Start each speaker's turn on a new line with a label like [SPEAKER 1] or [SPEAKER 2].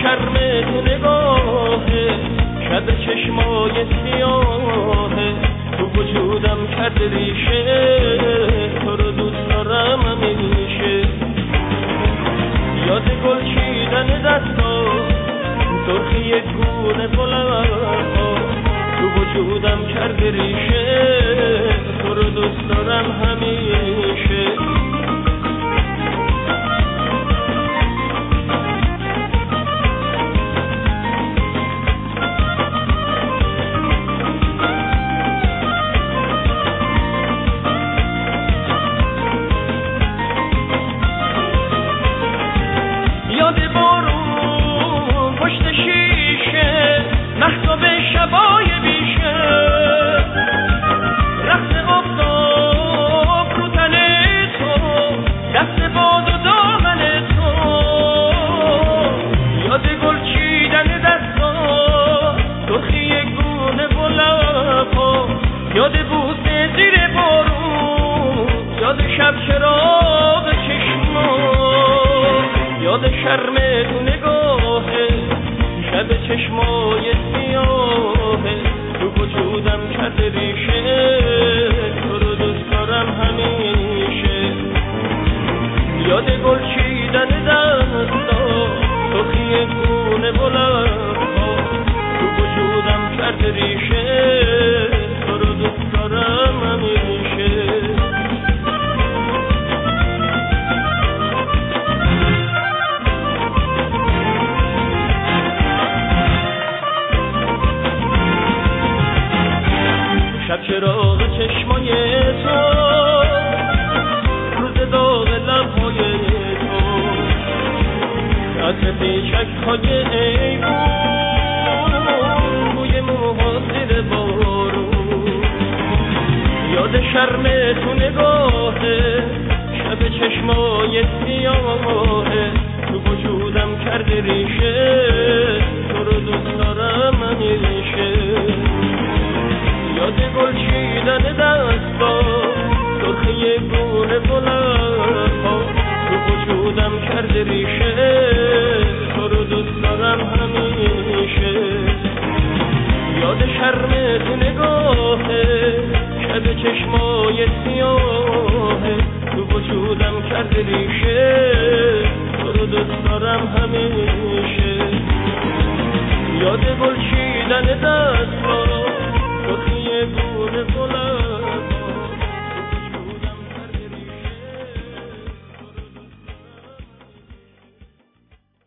[SPEAKER 1] شرم تو نگاهه، شب چشمای سیاهه، تو وجودم کرد ریشه، تو رو دوست دارم همیشه. یاد گل چیدن دستا، سرخی گونه بلندها، تو وجودم کرد ریشه، تو رو دوست دارم همیشه. یاد بارون پشت شیشه، مهتاب شبای بیشه، رقص آفتاب رو تن تو، دست باد و دامن تو. یاد گل چیدن دستا، سرخی گونه و لبا، یاد بوسه زیر بارون، یاد شب چراغ چشما، یاد شرم تو نگاهه، شب چشمای سیاهه، تو وجودم کرد ریشه، تو رو دوست دارم همیشه. یاد گل چیدن دستا، سرخی گونه بلندها، تو وجودم کرد ریشه، تو رو دوست دارم همیشه. شب چراغ چشمای تو، روز داغ لبهای تو، عطر پیچک‌های ایوون، بوی موها زیر بارون. یاد شرم تو نگاهه، شب چشمای سیاهه، تو وجودم کرد ریشه، تو رو دوست دارم همیشه. یاد گل چیدن دستا، سرخی گونه بلندها، تو وجودم کرد ریشه، تو رو دوست دارم همیشه. یاد شرم تو نگاهه، شب چشمای سیاهه، تو وجودم کرد ریشه، تو رو دوست دارم همیشه. یاد گل چیدن دستا، سرخی گونه بلند